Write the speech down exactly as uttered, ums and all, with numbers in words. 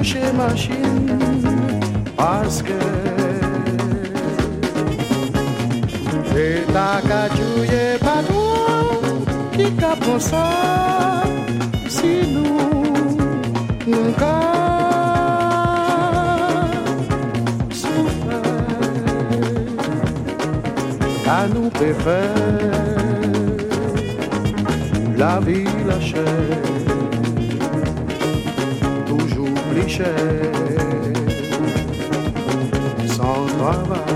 brancher machine parce que c'est ta cachouille pas tout qui capon ça si nous nous à nous préfère la vie, la chair, toujours plus cher, sans travail.